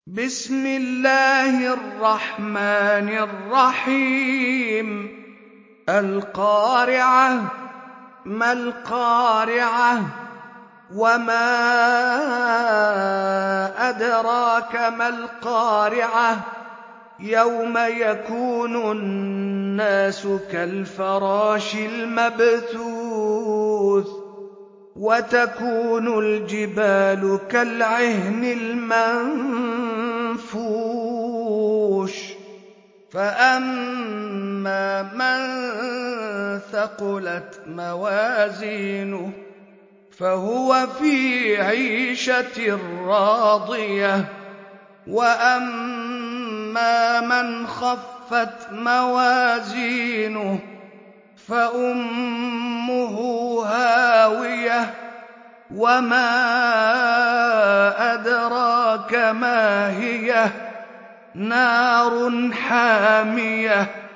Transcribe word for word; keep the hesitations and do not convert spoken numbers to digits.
بسم الله الرحمن الرحيم القارعة ما القارعة وما أدراك ما القارعة يوم يكون الناس كالفراش المبثوث وتكون الجبال كالعهن المنفوش فأما من ثقلت موازينه فهو في عيشة راضية وأما من خفت موازينه فأمه هاوية وما أدراك ما هي نار حامية